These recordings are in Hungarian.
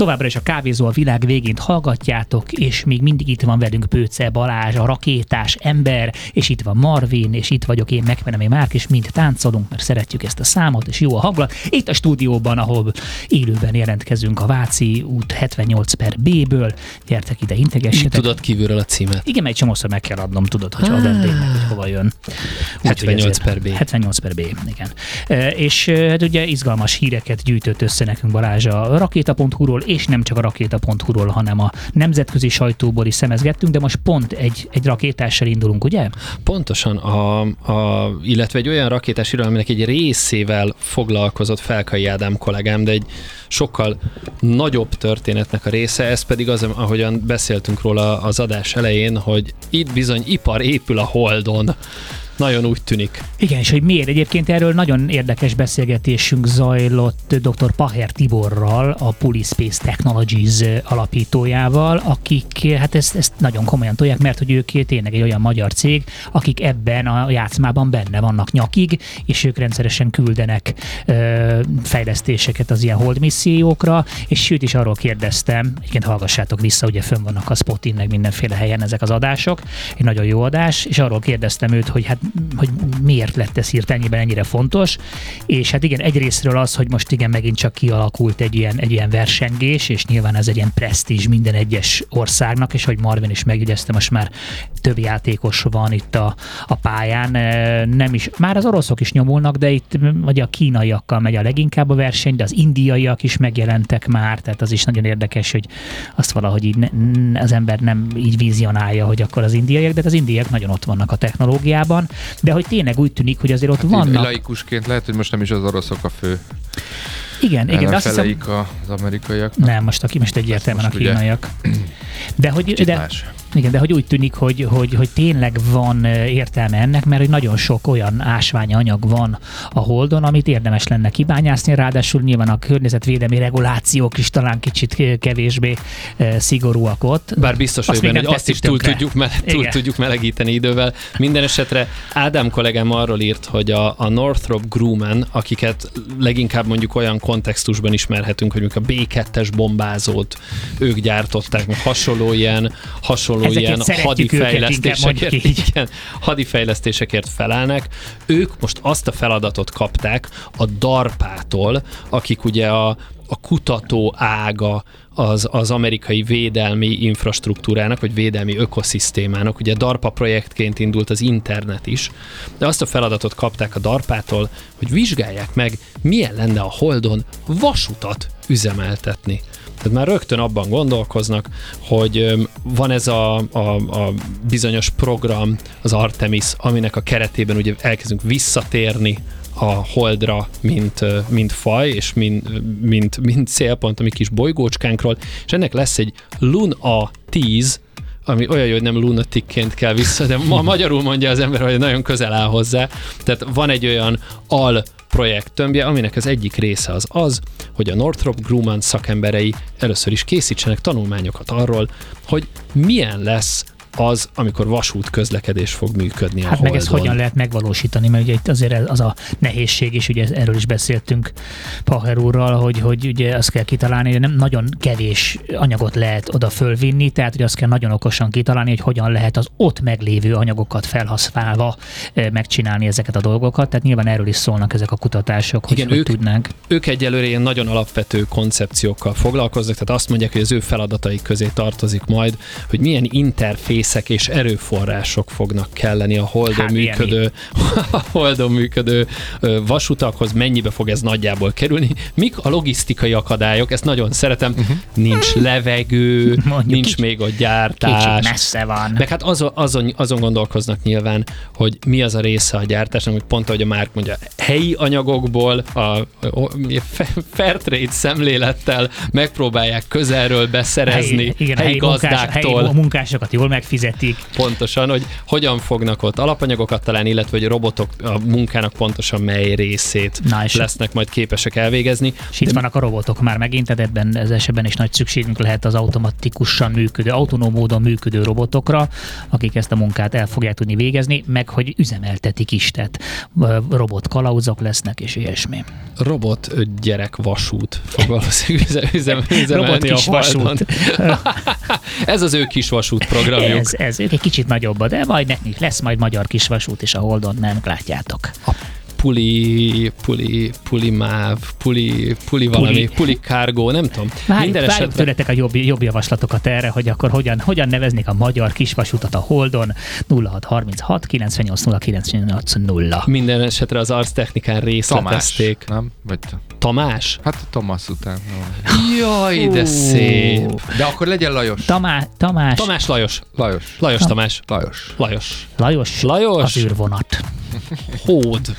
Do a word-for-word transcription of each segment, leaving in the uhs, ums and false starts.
Továbbra is a Kávézó a világ végén hallgatjátok, és még mindig itt van velünk Pőce Balázs, a rakétás ember, és itt van Marvin, és itt vagyok én, Megvenemé Márk, és mind táncolunk, mert szeretjük ezt a számot, és jó a hangulat. Itt a stúdióban, ahol élőben jelentkezünk a Váci út hetvennyolc per B-ből. Gyertek ide, integessetek. Tudod kívülről a címet. Igen, egy csomószor meg kell adnom, tudod, hogy ad vendégnek, hogy hova jön. hetvennyolc per B. hetvennyolc per B, igen. E, és hát ugye izgalmas híreket gyűjtött össze nekünk Balázs a rakéta pont hu-ról, és nem csak a rakéta pont hu-ról, hanem a nemzetközi sajtóból is szemezgettünk, de most pont egy, egy rakétással indulunk, ugye? Pontosan, a, a, illetve egy olyan rakétás iroda, aminek egy részével foglalkozott Felkai Ádám kollégám, de egy sokkal nagyobb történetnek a része, ez pedig az, ahogyan beszéltünk róla az adás elején, hogy itt bizony ipar épül a Holdon. Nagyon úgy tűnik. Igen, és hogy miért? Egyébként erről nagyon érdekes beszélgetésünk zajlott dr. Paher Tiborral, a Polyspace Technologies alapítójával, akik hát ezt, ezt nagyon komolyan tolják, mert hogy ők tényleg egy olyan magyar cég, akik ebben a játszmában benne vannak nyakig, és ők rendszeresen küldenek ö, fejlesztéseket az ilyen hold missziókra, és őt is arról kérdeztem, egyébként hallgassátok vissza, ugye fönn vannak a Spotin, meg mindenféle helyen ezek az adások, egy nagyon jó adás, és arról kérdeztem őt, hogy hát hogy miért lett ez hirtelenében ennyire fontos, és hát igen, egyrésztről az, hogy most igen, megint csak kialakult egy ilyen, egy ilyen versengés, és nyilván ez egy ilyen presztízs minden egyes országnak, és hogy Marvin is megjegyezte, most már több játékos van itt a, a pályán, nem is, már az oroszok is nyomulnak, de itt vagy a kínaiakkal megy a leginkább a verseny, de az indiaiak is megjelentek már, tehát az is nagyon érdekes, hogy azt valahogy így ne, az ember nem így vizionálja, hogy akkor az indiaiak, de az indiaiak nagyon ott vannak a technológiában, de hogy tényleg úgy tűnik, hogy azért ott hát vannak... Laikusként lehet, hogy most nem is az oroszok a fő. Igen, igen, de azt hiszem... az amerikaiak. Nem, most, aki, most egyértelműen a kínaiak. De hogy, de, igen, de hogy úgy tűnik, hogy, hogy, hogy tényleg van értelme ennek, mert hogy nagyon sok olyan ásványi anyag van a Holdon, amit érdemes lenne kibányászni, ráadásul nyilván a környezetvédelmi regulációk is talán kicsit kevésbé szigorúak ott. Bár biztos vagyok benne, hogy azt is túl tudjuk, mele- túl tudjuk melegíteni idővel. Minden esetre Ádám kollégám arról írt, hogy a, a Northrop Grumman, akiket leginkább mondjuk olyan kontextusban ismerhetünk, hogy a bé kettes bombázót ők gyártották, meg hasonló ilyen, hasonló ilyen hadifejlesztésekért, igen, hadifejlesztésekért felelnek. Ők most azt a feladatot kapták a darpától, akik ugye a, a kutató ága az, az amerikai védelmi infrastruktúrának, vagy védelmi ökoszisztémának. Ugye DARPA projektként indult az internet is, de azt a feladatot kapták a darpától, hogy vizsgálják meg, milyen lenne a Holdon vasutat üzemeltetni. Tehát már rögtön abban gondolkoznak, hogy van ez a, a, a bizonyos program, az Artemis, aminek a keretében ugye elkezdünk visszatérni a Holdra, mint, mint faj, és mint, mint, mint célpont a mi kis bolygócskánkról, és ennek lesz egy Luna tíz, ami olyan jó, hogy nem lunaticként kell vissza, de ma magyarul mondja az ember, hogy nagyon közel áll hozzá. Tehát van egy olyan al projekt tömbje, aminek az egyik része az az, hogy a Northrop Grumman szakemberei először is készítsenek tanulmányokat arról, hogy milyen lesz az, amikor vasút közlekedés fog működni a Hát Holdon. meg ezt hogyan lehet megvalósítani, mert ugye itt azért az a nehézség is, ugye erről is beszéltünk Paher úrral, hogy, hogy ugye azt kell kitalálni, hogy nem nagyon kevés anyagot lehet oda fölvinni, tehát hogy azt kell nagyon okosan kitalálni, hogy hogyan lehet az ott meglévő anyagokat felhasználva megcsinálni ezeket a dolgokat, tehát nyilván erről is szólnak ezek a kutatások, hogy, Igen, hogy ők, tudnánk. Ők egyelőre ilyen nagyon alapvető koncepciókkal foglalkoznak, tehát azt mondják, hogy az ő feladataik közé tartozik majd, hogy milyen interfész és erőforrások fognak kelleni a Holdon hát, működő, a Holdon működő vasutakhoz, mennyibe fog ez nagyjából kerülni, mik a logisztikai akadályok, ezt nagyon szeretem, uh-huh. nincs levegő, mondjuk nincs kicsi, még a gyártás. Kicsit messze van. Meg hát azon, azon, azon gondolkoznak nyilván, hogy mi az a része a gyártásnak, hogy pont ahogy a Márk mondja, helyi anyagokból, a, a, a Fairtrade szemlélettel megpróbálják közelről beszerezni, helyi, igen, helyi gazdáktól. Munkás, helyi munkásokat jól meg fizetik. Pontosan, hogy hogyan fognak ott alapanyagokat találni, illetve hogy robotok a munkának pontosan mely részét Na, lesznek majd képesek elvégezni. És itt vannak a robotok már megint, tehát ebben az esetben is nagy szükségünk lehet az automatikusan működő, autonóm módon működő robotokra, akik ezt a munkát el fogják tudni végezni, meg hogy üzemeltetik is, tehát robotkalauzok lesznek, és ilyesmi. Robot gyerek vasút fog valószínűleg üzem, üzem, üzemelni robot kis a vasút. Ez az ő kis vasút programjuk. Ez, ez ők egy kicsit nagyobb, de majd nekik lesz majd magyar kis vasút is a Holdon, nem látjátok. A puli, puli, puli máv, puli, puli valami, puli, puli cargo, nem tudom. Várjuk, várjuk tőletek a jobb, jobb javaslatokat erre, hogy akkor hogyan, hogyan neveznék a magyar kisvasutat a Holdon. nulla hat harminchat kilencvennyolc nulla kilencvennyolc nulla. Minden esetre az arctechnikán részletezték. Tamás, nem? Vagy Tamás? Hát a Thomas után. Jaj, de szép. De akkor legyen Lajos. Tamá, Tamás. Tamás Lajos. Lajos. Lajos Tamás. Lajos. Lajos. Lajos. Lajos. Az űrvonat. Hód.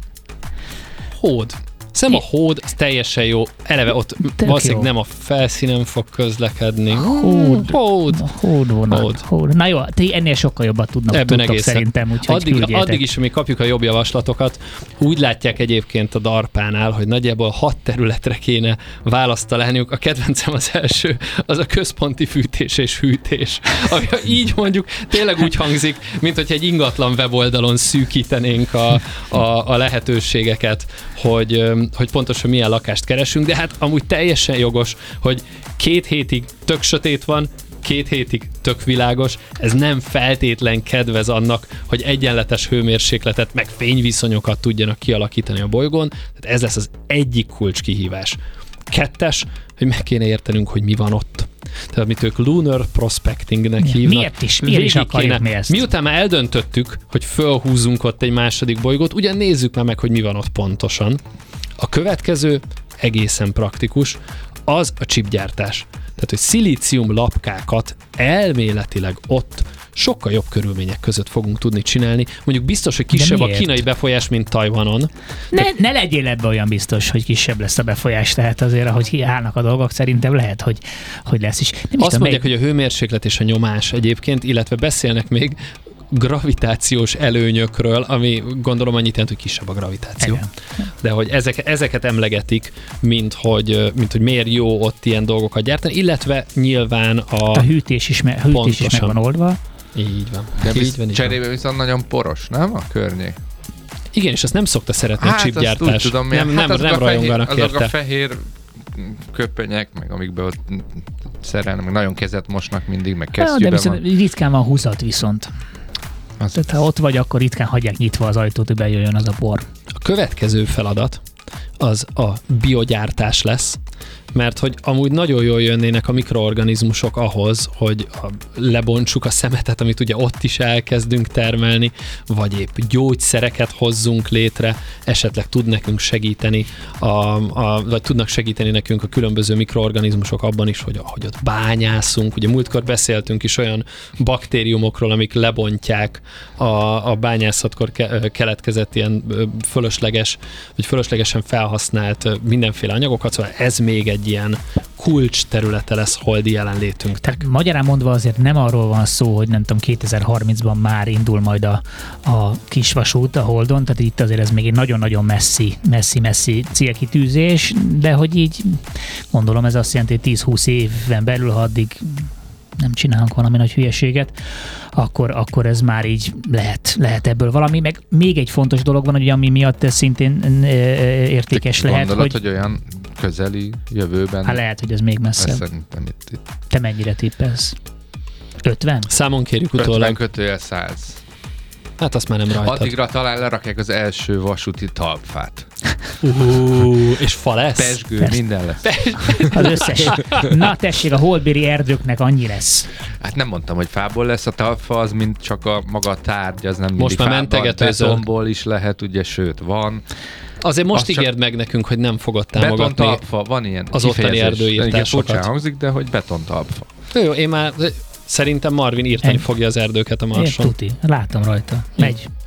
Hód. Szerintem a hód, az teljesen jó. Eleve ott Tök valószínűleg jó. Nem a felszínen fog közlekedni. Hód. Hód. Hódvonat. Hód. Hód. Na jó, ti ennél sokkal jobbat tudnak, Ebben tudtok egészen. Szerintem, úgyhogy addig, addig is, amíg kapjuk a jobb javaslatokat, úgy látják egyébként a darpánál, hogy nagyjából hat területre kéne választ találniuk. A kedvencem az első, az a központi fűtés és hűtés. Ami így mondjuk tényleg úgy hangzik, mint hogyha egy ingatlan weboldalon szűkítenénk a, a, a lehetőségeket, hogy hogy pontosan milyen lakást keresünk, de hát amúgy teljesen jogos, hogy két hétig tök sötét van, két hétig tök világos, ez nem feltétlen kedvez annak, hogy egyenletes hőmérsékletet meg fényviszonyokat tudjanak kialakítani a bolygón, tehát ez lesz az egyik kulcs kihívás. Kettes, hogy meg kéne értenünk, hogy mi van ott. Tehát amit ők Lunar Prospectingnek ja, hívnak. Miért is? Miért is akarjuk mi ezt? Miután már eldöntöttük, hogy fölhúzzunk ott egy második bolygót, ugyan nézzük már meg, hogy mi van ott pontosan. A következő egészen praktikus, az a chipgyártás. Tehát, hogy szilícium lapkákat elméletileg ott sokkal jobb körülmények között fogunk tudni csinálni. Mondjuk biztos, hogy kisebb a kínai befolyás, mint Tajvanon. Ne, Te... ne legyél ebbe olyan biztos, hogy kisebb lesz a befolyás, tehát azért, ahogy állnak a dolgok, szerintem lehet, hogy, hogy lesz is. Nem Azt is mondják, meg... hogy a hőmérséklet és a nyomás egyébként, illetve beszélnek még gravitációs előnyökről, ami gondolom annyit jelent, hogy kisebb a gravitáció. Igen. De hogy ezek, ezeket emlegetik, mint hogy, mint hogy miért jó ott ilyen dolgokat gyártani, illetve nyilván a... A hűtés is, me, hűtés is meg van oldva. Így van. De így van, így cserébe van. Viszont nagyon poros, nem? A környék. Igen, és azt nem szokta szeretni hát a chipgyártás. Tudom, nem hát nem, nem rajonganak érte. Azok a fehér köpenyek, meg amikbe ott szerelnek, meg nagyon kezet mosnak mindig, meg kesztyűben van. De viszont ritkán van húzat viszont. Az Tehát ha ott vagy, akkor ritkán hagyják nyitva az ajtót, hogy bejöjjön az a por. A következő feladat az a biogyártás lesz, mert hogy amúgy nagyon jól jönnének a mikroorganizmusok ahhoz, hogy lebontsuk a szemetet, amit ugye ott is elkezdünk termelni, vagy épp gyógyszereket hozzunk létre, esetleg tud nekünk segíteni, a, a, vagy tudnak segíteni nekünk a különböző mikroorganizmusok abban is, hogy, hogy ott bányászunk. Ugye múltkor beszéltünk is olyan baktériumokról, amik lebontják a, a bányászatkor ke, keletkezett ilyen fölösleges, vagy fölöslegesen felhasznált mindenféle anyagokat, szóval ez még egy ilyen kulcs területe lesz holdi jelenlétünknek. Magyarán mondva azért nem arról van szó, hogy nem tudom, kétezer-harmincban már indul majd a, a kisvasút a Holdon, tehát itt azért ez még egy nagyon-nagyon messzi, messzi-messzi célkitűzés, de hogy így gondolom ez azt jelenti, hogy tíz-húsz éven belül, ha addig nem csinálunk valami nagy hülyeséget, akkor, akkor ez már így lehet, lehet ebből valami. Meg még egy fontos dolog van, hogy ami miatt ez szintén értékes lehet. Gondolod, hogy, hogy olyan közeli jövőben... Hát lehet, hogy ez még messze. Szerintem itt, itt. Te mennyire tippelsz? ötven? Számon kérjük utólag. ötven kötőjel száz. Hát azt már nem rajtad. Addigra talán lerakják az első vasúti talpfát. Uh, és fa lesz? Pezsgő, Persze. minden lesz. Az összes. Na tessék, a holdbéli erdőknek annyi lesz. Hát nem mondtam, hogy fából lesz a talpfa, az mind csak a maga tárgy, az nem most mindig már fából, betonból is lehet, ugye, sőt, van. Azért most az ígérd meg nekünk, hogy nem fogod támogatni betontalpfa, van ilyen az ottani erdőírtásokat. Furcsán hangzik, de hogy betontalpfa. Jó, jó, én már szerintem Marvin írtani Én... fogja az erdőket a Marson. Én tuti, látom rajta. Megy.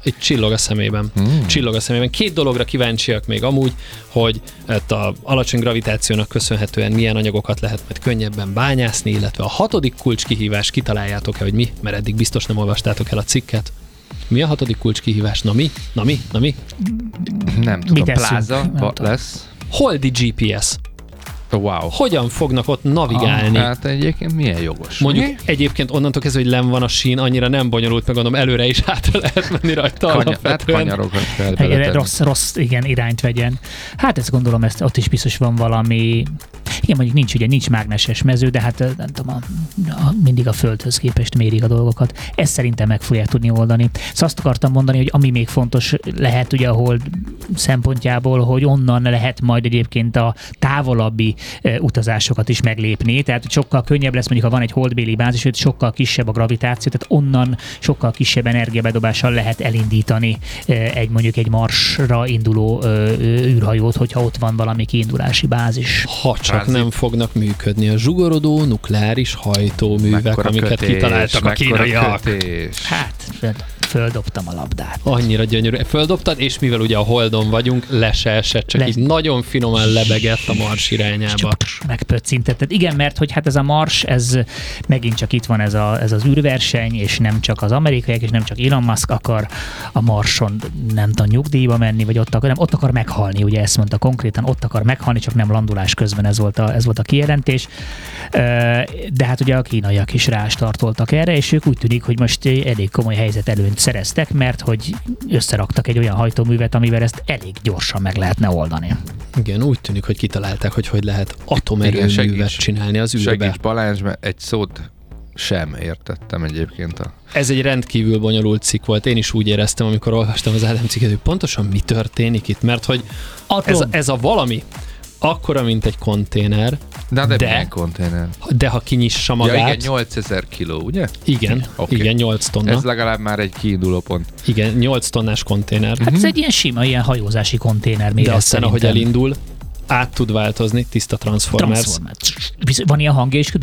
Itt csillog a szemében. Hmm. Csillog a szemében. Két dologra kíváncsiak még amúgy, hogy a alacsony gravitációnak köszönhetően milyen anyagokat lehet majd könnyebben bányászni, illetve a hatodik kulcskihívás, kitaláljátok-e, hogy mi, mert eddig biztos nem olvastátok el a cikket. Mi a hatodik kulcskihívás? Na mi? Na mi? Na mi? Nem tudom, pláza lesz. Holdi gé pé es. Wow. Hogyan fognak ott navigálni? Ah, hát egyébként milyen jogos. Mondjuk mi? Egyébként onnantól kezdve, hogy len van a sín, annyira nem bonyolult, meg gondolom előre is hátra lehet menni rajta. Kanya, hát kanyarokat kell beletenni. Rossz, rossz, igen, irányt vegyen. Hát ezt gondolom, ezt, ott is biztos van valami, igen, mondjuk nincs, ugye nincs mágneses mező, de hát nem tudom, a, a, mindig a Földhöz képest mérik a dolgokat. Ezt szerintem meg fogják tudni oldani. Szóval azt akartam mondani, hogy ami még fontos lehet ugye a Hold szempontjából, hogy onnan lehet majd egyébként a távolabbi utazásokat is meglépni, tehát sokkal könnyebb lesz, mondjuk ha van egy holdbéli bázis, hogy sokkal kisebb a gravitáció, tehát onnan sokkal kisebb energiabedobással lehet elindítani egy mondjuk egy Marsra induló űrhajót, hogyha ott van valami kiindulási bázis. Ha csak Bázis. Nem fognak működni a zsugorodó nukleáris hajtóművek, mekkora amiket kötés, kitaláltak a kínaiak. Hát, föld, földobtam a labdát. Annyira gyönyörű. Földobtad, és mivel ugye a Holdon vagyunk, le se esett, csak le... így nagyon finoman lebegett a Mars irányába. Megpöccintetted. Igen, mert hogy hát ez a Mars, ez megint csak itt van ez, a, ez az űrverseny, és nem csak az amerikaiak, és nem csak Elon Musk akar a Marson nem tudom nyugdíjba menni, vagy ott akar, nem, ott akar meghalni, ugye ezt mondta konkrétan, ott akar meghalni, csak nem landulás közben, ez volt a, ez volt a kijelentés. De hát ugye a kínaiak is rástartoltak erre, és ők úgy tűnik, hogy most elég komoly helyzet előnyt szereztek, mert hogy összeraktak egy olyan hajtóművet, amivel ezt elég gyorsan meg lehetne oldani. Igen, úgy tűnik, hogy kitalálták, hogy hogy lehet atomerőművet csinálni az űrbe. Segíts Balázs, mert egy szót sem értettem egyébként. A... Ez egy rendkívül bonyolult cikk volt. Én is úgy éreztem, amikor olvastam az Ádám cikket, hogy pontosan mi történik itt, mert hogy ez a, ez a valami akkora, mint egy konténer. De, de, de milyen konténer? De ha kinyissa magát... Ja igen, nyolcezer kiló, ugye? Igen, okay. Igen, nyolc tonna. Ez legalább már egy kiinduló pont. Igen, nyolc tonnás konténer. Hát uh-huh. Ez egy ilyen sima, ilyen hajózási konténer. Még de aztán, ahogy elindul, át tud változni, tiszta Transformers. Transformers. Van ilyen hangja is?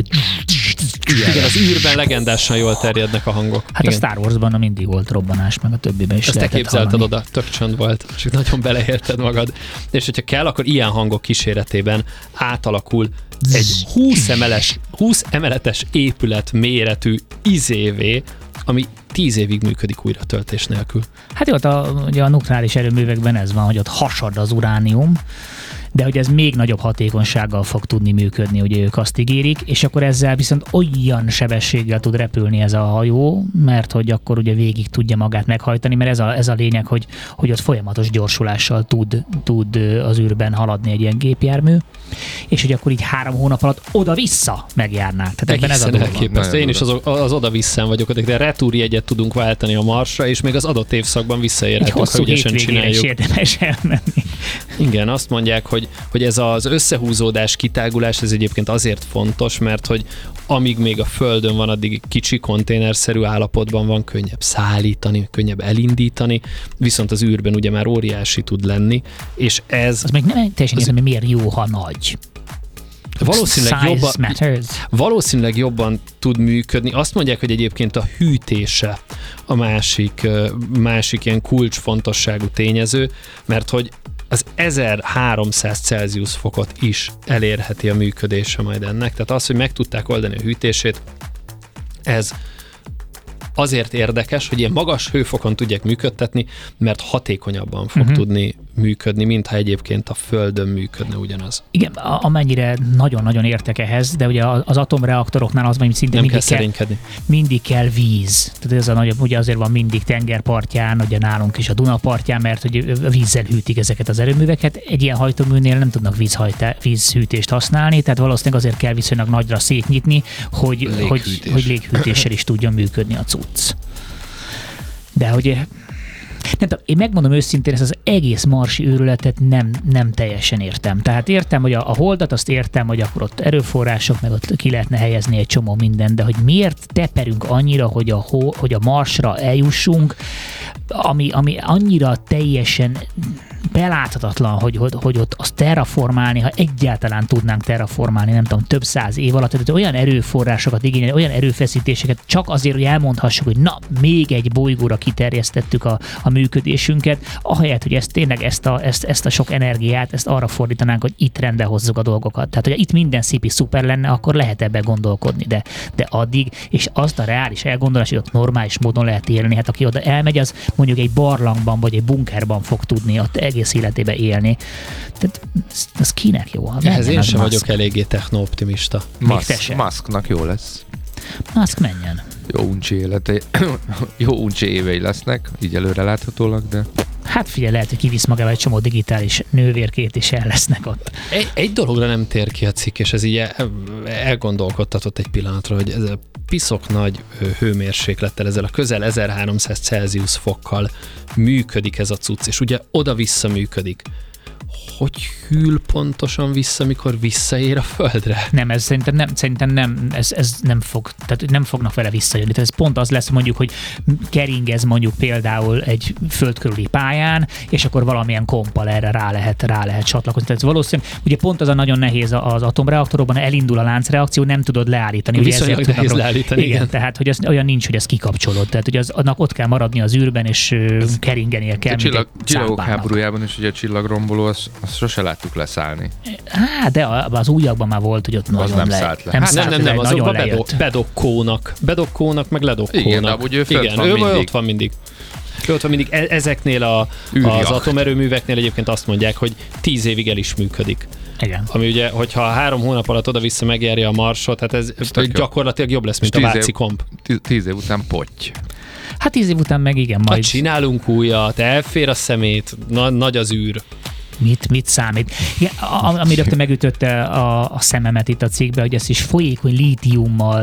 Igen, igen, az űrben legendásan jól terjednek a hangok. Hát igen. A Star Warsban mindig volt robbanás, meg a többiben is. Ezt te képzelted oda, tök csönd volt, csak nagyon beleérted magad. És hogyha kell, akkor ilyen hangok kíséretében átalakul egy húsz emeles, húsz emeletes épület méretű izévé, ami tíz évig működik újra töltés nélkül. Hát jó, a, ugye a nukleáris erőművekben ez van, hogy ott hasad az uránium, de hogy ez még nagyobb hatékonysággal fog tudni működni, ugye ők azt ígérik, és akkor ezzel viszont olyan sebességgel tud repülni ez a hajó, mert hogy akkor ugye végig tudja magát meghajtani, mert ez a, ez a lényeg, hogy, hogy ott folyamatos gyorsulással tud, tud az űrben haladni egy ilyen gépjármű, és hogy akkor így három hónap alatt oda-vissza megjárnák. Tehát ebben ez a elképesztő. Én is az, az oda-visszán vagyok, de retúrjegyet tudunk váltani a Marsra, és még az adott évszakban visszaérhetünk, ha ügyesen csináljuk. Érdemes elmenni. Igen, azt mondják, hogy, hogy ez az összehúzódás, kitágulás, ez egyébként azért fontos, mert hogy amíg még a Földön van, addig kicsi konténerszerű állapotban van, könnyebb szállítani, könnyebb elindítani, viszont az űrben ugye már óriási tud lenni, és ez... Az még nem teljesen értem, hogy miért jó, ha nagy. Valószínűleg jobban, valószínűleg jobban tud működni. Azt mondják, hogy egyébként a hűtése a másik, másik ilyen kulcsfontosságú tényező, mert hogy az ezerháromszáz Celsius fokot is elérheti a működése majd ennek. Tehát az, hogy meg tudták oldani a hűtését, ez azért érdekes, hogy ilyen magas hőfokon tudják működtetni, mert hatékonyabban fog uh-huh. tudni működni, mintha egyébként a Földön működne ugyanaz. Igen, amennyire nagyon-nagyon értek ehhez, de ugye az atomreaktoroknál az van, hogy szinte mindig kell, kell, mindig kell víz. Tehát ez a nagyobb, ugye azért van mindig tengerpartján, ugye nálunk is a Duna partján, mert ugye vízzel hűtik ezeket az erőműveket. Egy ilyen hajtóműnél nem tudnak vízhajtá, vízhűtést használni, tehát valószínűleg azért kell viszonylag nagyra szétnyitni, hogy léghűtés. hogy, hogy léghűtéssel is tudjon működni a cucc. De hogy nem tudom, én megmondom őszintén, ezt az egész marsi őrületet nem, nem teljesen értem. Tehát értem, hogy a, a holdat, azt értem, hogy akkor ott erőforrások, meg ott ki lehetne helyezni egy csomó mindent, de hogy miért teperünk annyira, hogy a, hogy a Marsra eljussunk, ami, ami annyira teljesen beláthatatlan, hogy, hogy, hogy ott azt terraformálni, ha egyáltalán tudnánk terraformálni, nem tudom, több száz év alatt, tehát olyan erőforrásokat igényel, olyan erőfeszítéseket, csak azért, hogy elmondhassuk, hogy na, még egy bolygóra kiterjesztettük a, a működésünket, ahelyett, hogy ezt tényleg ezt a, ezt, ezt a sok energiát, ezt arra fordítanánk, hogy itt rendbe hozzuk a dolgokat. Tehát, hogy itt minden szipi szuper lenne, akkor lehet ebben gondolkodni, de, de addig, és azt a reális elgondolás, hogy ott normális módon lehet élni, hát aki oda elmegy, az mondjuk egy barlangban vagy egy bunkerban fog tudni ott egész életében élni. Tehát ez kinek jó? Ez én sem vagyok eléggé techno-optimista. Musk, Musknak jó lesz. Musk menjen. Jó uncsi élete, jó uncsi évei lesznek, így előre láthatólag, de... Hát figyelj, lehet, hogy kivisz magával egy csomó digitális nővérkét, és el lesznek ott. Egy, egy dologra nem tér ki a cikk, és ez így elgondolkodtatott egy pillanatra, hogy ez a piszok nagy hőmérséklettel, ezzel a közel ezerháromszáz Celsius fokkal működik ez a cucc, és ugye oda-vissza működik. Hogy hűl pontosan vissza, mikor visszaér a Földre? Nem, ez szerintem nem, szerintem nem, ez, ez nem fog, tehát nem fognak vele visszajönni. Tehát ez pont az lesz mondjuk, hogy keringez mondjuk például egy föld körüli pályán, és akkor valamilyen kompal erre rá lehet, rá lehet csatlakozni. Tehát valószínűleg, ugye pont az a nagyon nehéz az atomreaktorokban, elindul a láncreakció, nem tudod leállítani. Viszonylag nehéz tudnak, leállítani, igen. igen. Tehát, hogy az olyan nincs, hogy ezt kikapcsolod. Tehát, hogy az, annak ott kell maradni az űrben, és ez keringenie kell. A csillag, csillagok háborújában is ugye a csillagromboló, az, az sose láttuk leszállni. Hát, de az újakban már volt, hogy ott az nagyon nem le, szállt le. Nem, hát szállt nem, nem, nem, azokban lejött. bedokkónak. Bedokkónak, meg ledokkónak. Igen, de amúgy ő fönt igen, van ő mindig. ott van mindig. Ő ott van mindig. E- ezeknél a, az atomerőműveknél egyébként azt mondják, hogy tíz évig el is működik. Igen. Ami ugye, hogyha három hónap alatt oda-vissza megjárja a Marsot, hát ez, ez gyakorlatilag jobb lesz, mint a Váci komp. Tíz, tíz év után potty. Hát tíz év után meg igen, majd... Hát csinálunk újat, elfér a szemét, na, nagy az űr. Mit, mit számít? Ja, ami rögtön megütötte a, a szememet itt a cikkbe, hogy ezt is folyékony lítiummal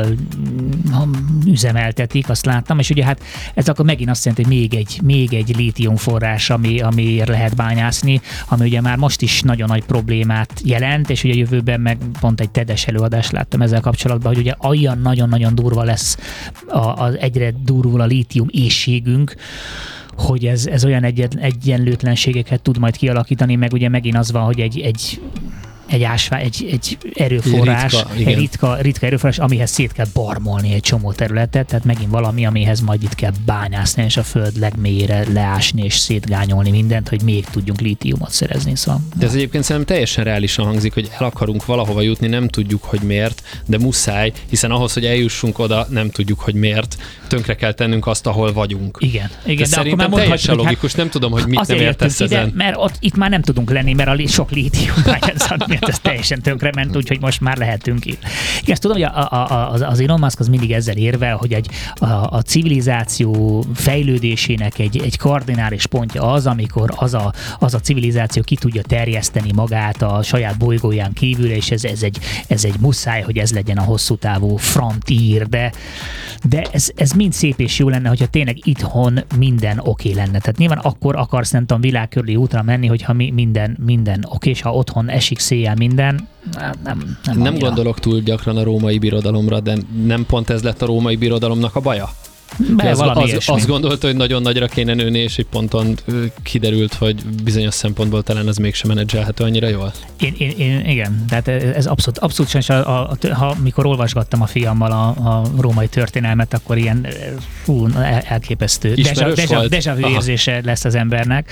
üzemeltetik, azt láttam, és ugye hát ez akkor megint azt jelenti, hogy még egy, még egy lítiumforrás, ami, amiért lehet bányászni, ami ugye már most is nagyon nagy problémát jelent, és ugye jövőben meg pont egy tedes előadást láttam ezzel kapcsolatban, hogy ugye olyan nagyon-nagyon durva lesz, a, az egyre durvul a lítium éhségünk, hogy ez, ez olyan egyen, egyenlőtlenségeket tud majd kialakítani, meg ugye megint az van, hogy egy, egy, egy ásvá, egy, egy erőforrás, ritka, egy ritka, ritka erőforrás, amihez szét kell barmolni egy csomó területet, tehát megint valami, amihez majd itt kell bányászni, és a föld legmélyére leásni és szétgányolni mindent, hogy még tudjunk lítiumot szerezni. Szóval, de ez egyébként szerintem teljesen reálisan hangzik, hogy el akarunk valahova jutni, nem tudjuk, hogy miért, de muszáj, hiszen ahhoz, hogy eljussunk oda, nem tudjuk, hogy miért. Tönkre kell tennünk azt, ahol vagyunk. Igen. igen de, de szerintem akkor már teljesen logikus, hát nem tudom, hogy mit nem értesz ide, ezen. Mert ott, itt már nem tudunk lenni, mert a sok lítium miatt ez teljesen tönkre ment, úgyhogy most már lehetünk itt. Igen, ezt tudom, hogy a, a, a, az Elon Musk az mindig ezzel érvel, hogy egy, a, a civilizáció fejlődésének egy, egy kardinális pontja az, amikor az a, az a civilizáció ki tudja terjeszteni magát a saját bolygóján kívül, és ez, ez, egy, ez egy muszáj, hogy ez legyen a hosszú távú frontier, de, de ez, ez mind szép és jó lenne, hogyha tényleg itthon minden oké okay lenne. Tehát nyilván akkor akarsz, nem tudom, világkörüli útra menni, hogyha mi, minden, minden oké, okay, és ha otthon esik széjjel minden, nem, nem, nem, nem gondolok túl gyakran a római birodalomra, de nem pont ez lett a római birodalomnak a baja? Be, az, az, azt gondolta, hogy nagyon nagyra kéne nőni, és egy ponton kiderült, hogy bizonyos szempontból talán ez mégsem menedzselhető annyira jól. Én, én, én, igen, tehát ez abszolút, abszolút sem, a, a, ha, mikor olvasgattam a fiammal a, a római történelmet, akkor ilyen fú, elképesztő déjà vu érzése lesz az embernek.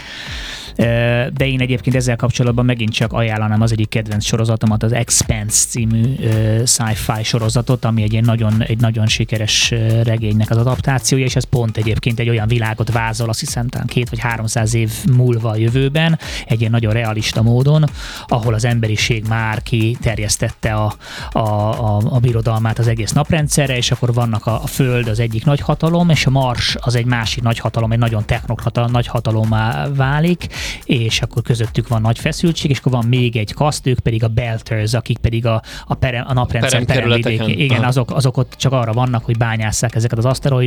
De én egyébként ezzel kapcsolatban megint csak ajánlanám az egyik kedvenc sorozatomat, az Expanse című sci-fi sorozatot, ami egy nagyon, egy nagyon sikeres regénynek az adaptációja, és ez pont egyébként egy olyan világot vázol, azt hiszem talán két vagy háromszáz év múlva a jövőben, egy ilyen nagyon realista módon, ahol az emberiség már kiterjesztette a, a, a, a birodalmát az egész naprendszerre, és akkor vannak a, a Föld az egyik nagyhatalom, és a Mars az egy másik nagyhatalom, egy nagyon technokrata nagyhatalommá válik, és akkor közöttük van nagy feszültség, és akkor van még egy kaszt, ők pedig a Belters, akik pedig a, a, perem, a naprendszer peremvidéki. Igen, azok, azok ott csak arra vannak, hogy bányásszák ezeket az aszteroidákat,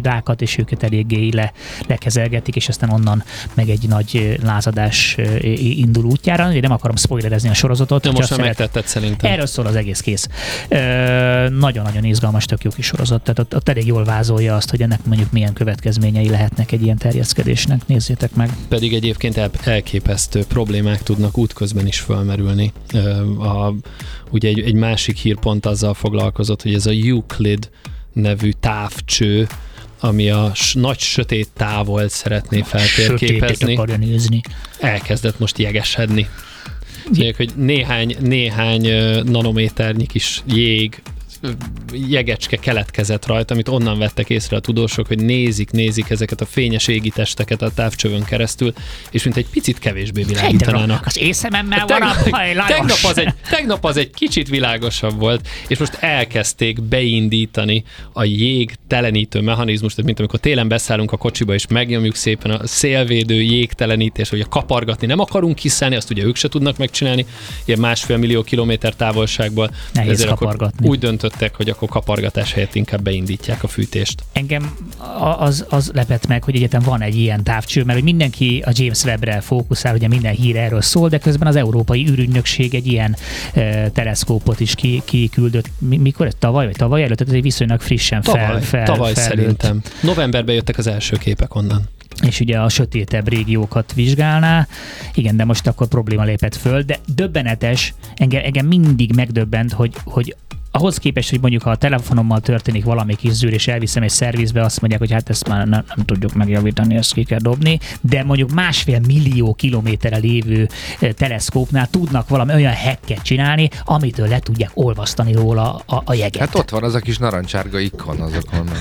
irodákat, és őket eléggé le, lekezelgetik, és aztán onnan meg egy nagy lázadás indul útjára. Én nem akarom spoilerezni a sorozatot. De most már megtetted szerintem. Erről szól az egész kész. Nagyon-nagyon izgalmas, tök jó kis sorozat. Tehát ott, ott elég jól vázolja azt, hogy ennek mondjuk milyen következményei lehetnek egy ilyen terjeszkedésnek. Nézzétek meg. Pedig egyébként el, elképesztő problémák tudnak útközben is fölmerülni. A, ugye egy, egy másik hírpont azzal foglalkozott, hogy ez a Euclid nevű távcső, ami a s- nagy sötét távolt szeretné feltérképezni. Akarja nézni. Elkezdett most jegesedni. Mondjuk, hogy néhány, néhány nanométernyi kis jég, jegecske keletkezett rajta, amit onnan vettek észre a tudósok, hogy nézik, nézik ezeket a fényes égi testeket a távcsövön keresztül, és mint egy picit kevésbé világítanának. Az észememmel van a baj, Lajos. Tegnap az, egy, tegnap az egy kicsit világosabb volt, és most elkezdték beindítani a jég telenítő mechanizmust, tehát mint amikor télen beszállunk a kocsiba, és megnyomjuk szépen a szélvédő jégtelenítés, hogy a kapargatni nem akarunk kiszállni, azt ugye ők se tudnak megcsinálni, ilyen másfél millió kilométer távolságból. Nehéz kapargatni. Úgy döntött, hogy akkor kapargatás helyett inkább beindítják a fűtést. Engem az, az lepett meg, hogy egyetem van egy ilyen távcső, mert hogy mindenki a James Webbre fókuszál, ugye minden hír erről szól, de közben az Európai űrügynökség egy ilyen e, teleszkópot is ki, kiküldött. Mikor ez tavaly, vagy tavaly előtt? Ez egy viszonylag frissen fel, tavaly, fel, tavaly felült. Szerintem. Novemberben jöttek az első képek onnan. És ugye a sötétebb régiókat vizsgálná. Igen, de most akkor probléma lépett föl, de döbbenetes, engem, engem mindig megdöbbent, hogy, hogy ahhoz képest, hogy mondjuk ha a telefonommal történik valami kis zűr, és elviszem egy szervizbe, azt mondják, hogy hát ezt már nem, nem tudjuk megjavítani, ezt ki kell dobni, de mondjuk másfél millió kilométerre lévő teleszkópnál tudnak valami olyan hacket csinálni, amitől le tudják olvasztani róla a, a jeget. Hát ott van az a kis narancsárga ikon azokon.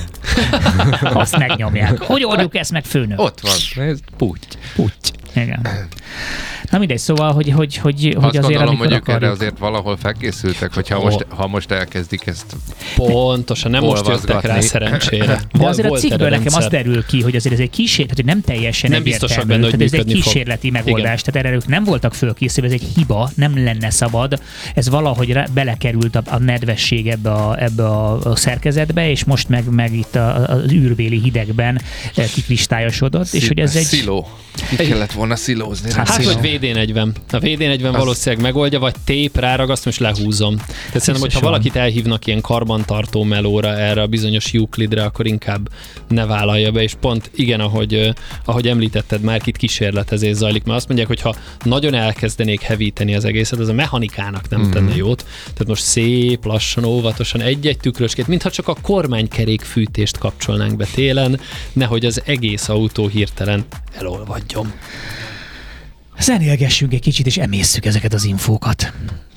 Azt megnyomják. Hogy oldjuk ezt meg, főnök? Ott van, nézd, puty. Puty. Igen. Na mindegy, szóval, hogy, hogy, hogy, hogy azért gondolom, amikor mondjuk akarjuk... erre azért valahol felkészültek, hogyha oh. most, ha most elkezdik ezt Pontosan, nem most jöttek rá szerencsére. De azért a cikkből nekem az derül ki, hogy azért ez egy kísérlet, hogy nem teljesen nem egyértelmű. Benne, hogy tehát ez egy kísérleti fog. megoldás, igen. Tehát erre ők nem voltak fölkészülve, ez egy hiba, nem lenne szabad. Ez valahogy rá, belekerült a, a nedvesség ebbe a, ebbe a, a szerkezetbe, és most meg, meg itt a, az űrbéli hidegben kikristályosodott. Szí- és hogy ez egy... Sziló. Ki kellett volna szilózni. Hát, hát vagy vé dé negyven. A vé dé negyven az... valószínűleg megoldja, vagy tép, ráragasztom és lehúzom. Tehát szerintem, hogyha valakit elhívnak ilyen karbantartó melóra erre a bizonyos Euclidre, akkor inkább ne vállalja be, és pont igen, ahogy, ahogy említetted, már itt kísérletezés zajlik, mert azt mondják, hogy ha nagyon elkezdenék hevíteni az egészet, az a mechanikának nem mm-hmm. tenne jót. Tehát most szép, lassan, óvatosan, egy-egy tükröskét, mintha csak a kormánykerék fűtést kapcsolnánk be télen, nehogy az egész autó hirtelen elolvadjon. Zenélgessünk egy kicsit, és emészszük ezeket az infókat.